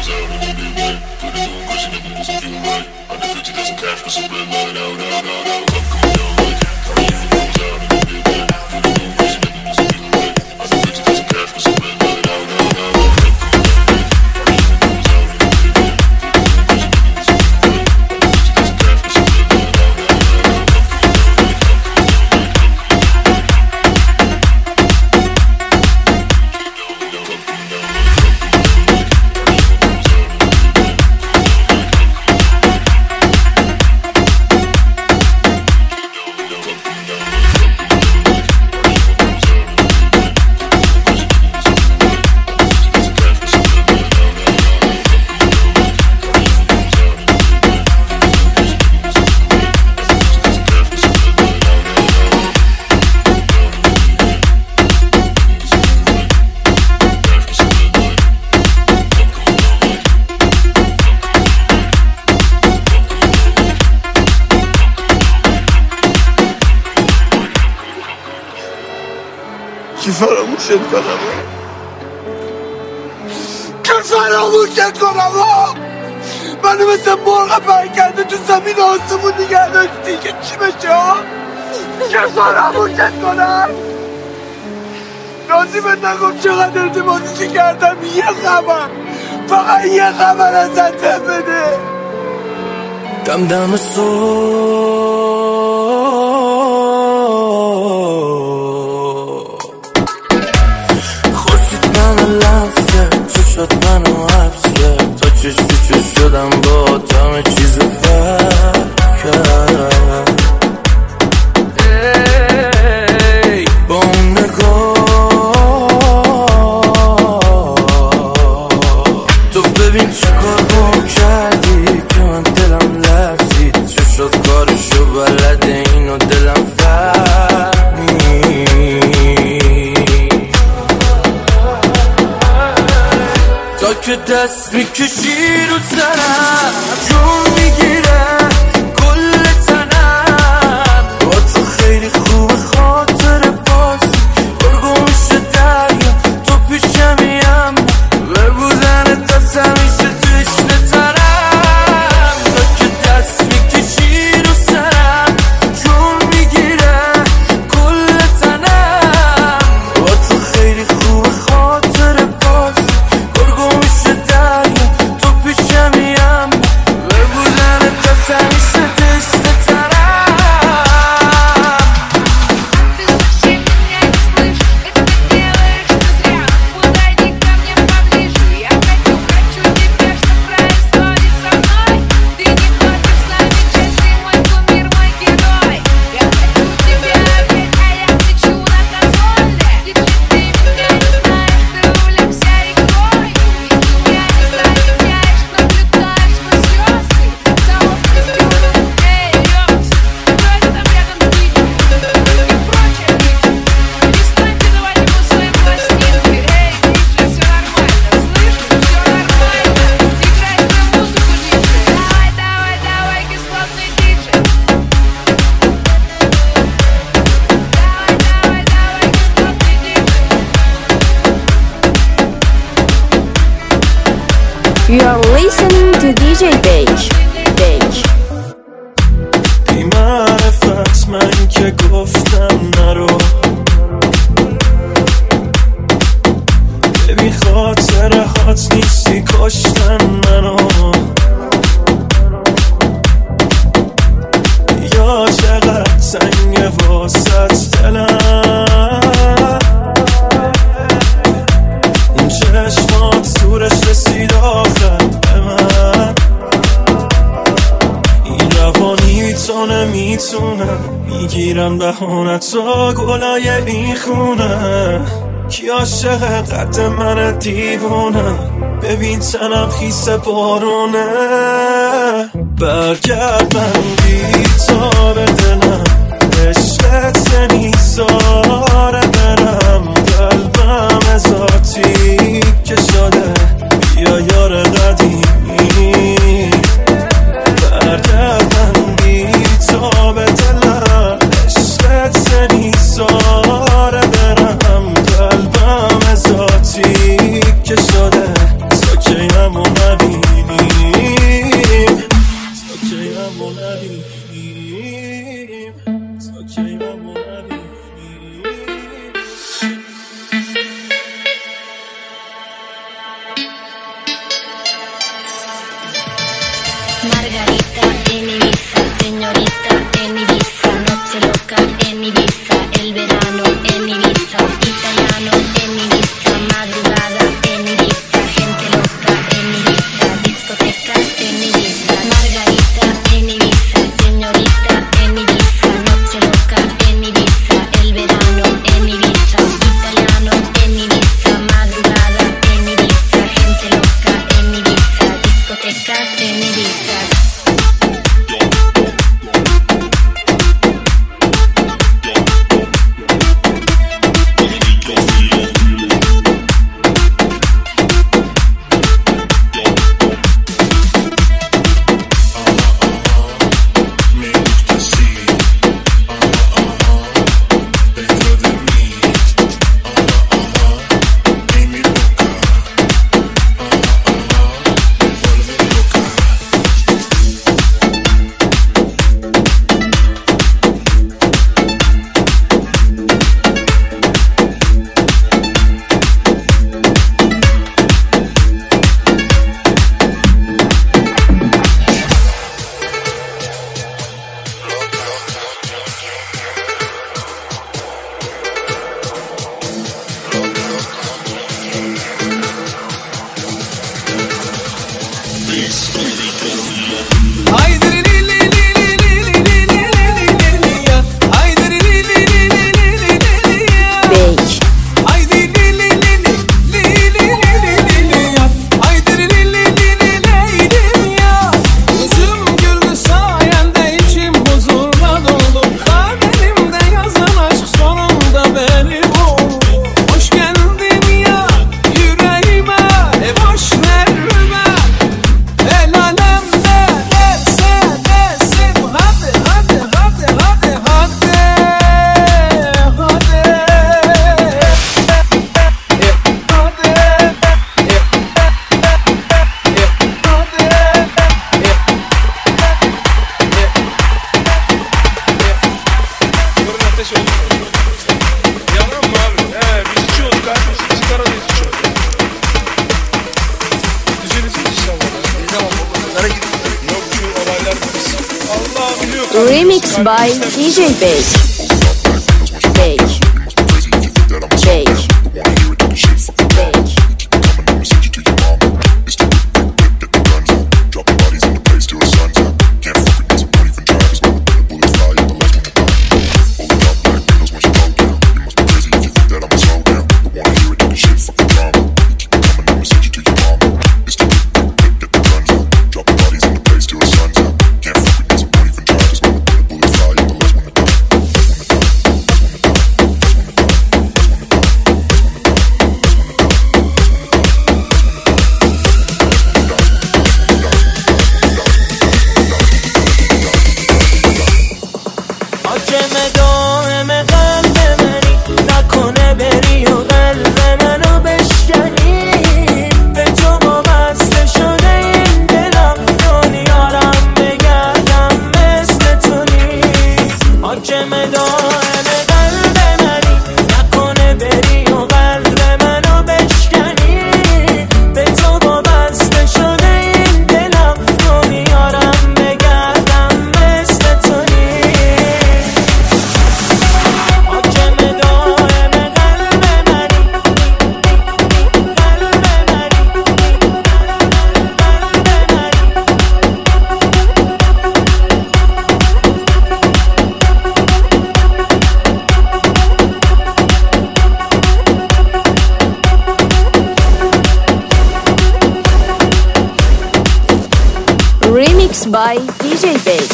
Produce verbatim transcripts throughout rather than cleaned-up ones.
کی فراموشت کنم کی فراموشت کنم منو مثل مرغ پر کرده تو زمین آسمون نگه داشتی که چی بشه ها کی فراموشت کنم نازیمت نگم چقدر التماسش کردم یه خبر فقط یه خبر ازت بده دم دم صبح شد منو حبس کرد تا چش تو چش شدم با همه چیز فرق کرد ای با اون نگاه تو ببین چه کار با کردی که من دلم لرزید چه شد کارشو بلده اینو دلم که دست میکشی رو سرم جون میگیره کل تنم با تو خیلی خوب خاطر باز برگو میشه دریا تو پیشمیم به بودن دست همیشه تشنه ترم تا که دست میکشی رو سرم جون میگیره کل تنم با تو خیلی خوب خاطر باز You're listening to دی جی Beige. Beige. بی معرفت من که گفتم نرو ببین خاطره هات نیستی کشتن منو یا چقدر سنگ واسط دلم اون چشمات سورش رسید آخر به من این روانی میتونه میتونه میگیرم بهانت تا گلای این خونه کی عاشق قد من دیوونه ببین تنم خیس بارونه برگرد من بی تا به دلم عشقت نیزاره برم قلبم ازاتی که شده بیا یار قدیمی برگرد من بی تا به دلم عشقت نیزاره برم قلبم ازاتی که شده ساکیم و نبی Remix by D J Bake. Bake. Bake. Bake. Remix by D J Bake.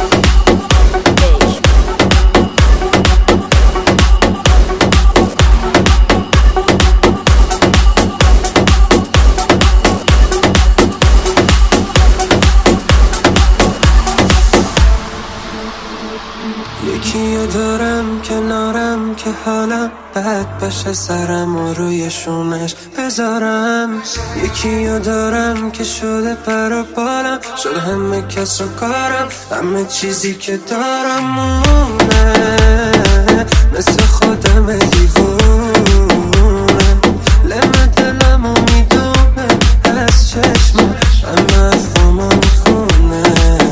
یکیو دارم کنارم که حالا بد بشه سرم و روی شونش بذارم. یکیو دارم که شده پر و بالم، شده همه کس و کارم، همه چیزی که دارم مونه مثل خودم دیوونه. لمه دلمو میدونه از چشمم، همه افامو میخونه.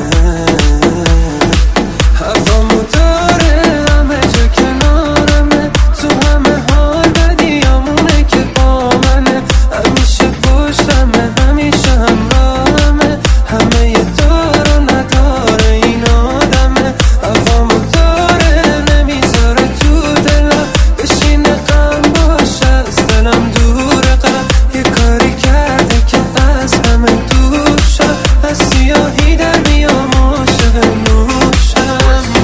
هفامو داره همه جا کنارمه، تو همه حال بدیامونه که با منه. همیشه پشتمه، همیشه همراهمه، همه یه دار و نداره این آدمه. هفامو داره نمیذاره تو دلم بشینه غم باشه از دلم دوره. غم یه کاری کرده که از همه دوشم، از سیاهی در میام عاشق نوشم.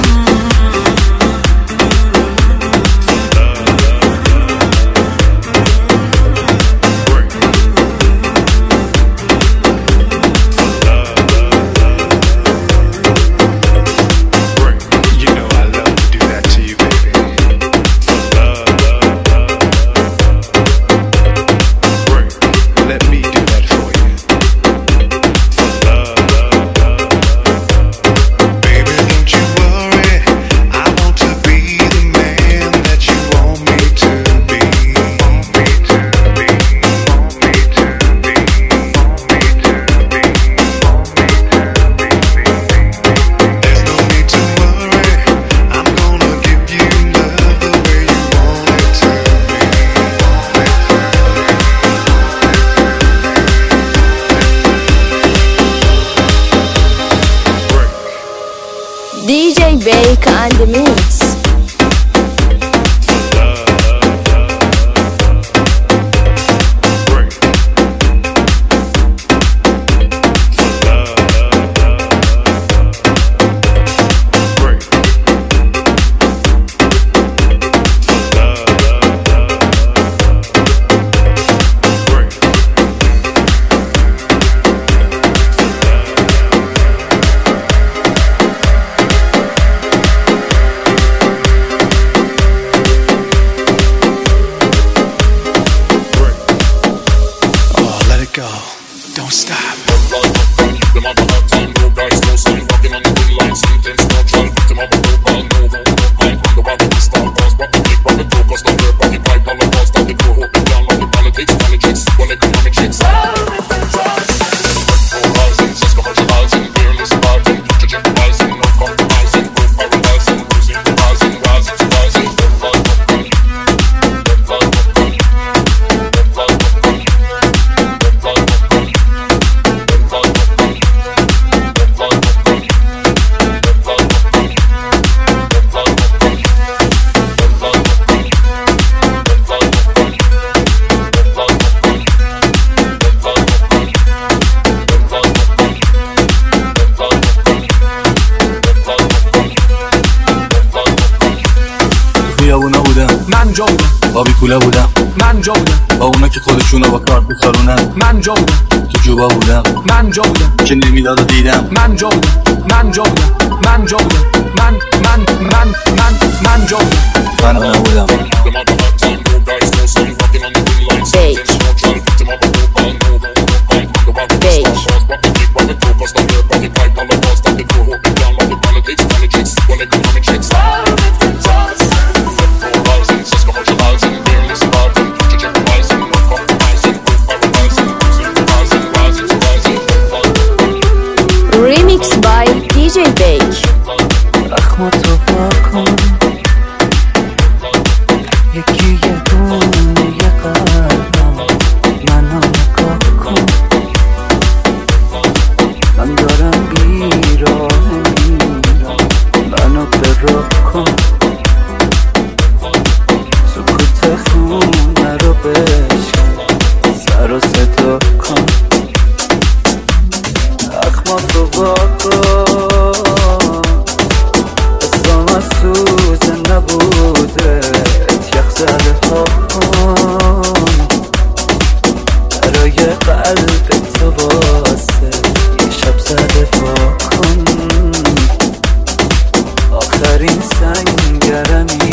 D J Bake and the Mix. Don't stop. Horizons, just commercializing, fearless surviving, future generalizing, no compromising. بابی کوله بودم، من جا بودم، با اونا که خودشونو با کارت میخارونن. من جا بودم، تو جوبا بودم، من جا بودم، که نمیداد و دیدم. من جا بودم، من جا بودم، من جا بودم، من من من من من جا بودم. من اون بودم. Bake. Bake. Remix by دی جی Bake. اخماتو واکن یکی یه دونه یه قلبم منو نگاه کن من دارم بیراه میرم منو برا کن سکوت خونه رو بشکن سر و صدا کن اخماتو واکن سوز نبوده یخ زده ها کن برای قلب تو واسه یه شب زده ها کن آخرین سنگرمی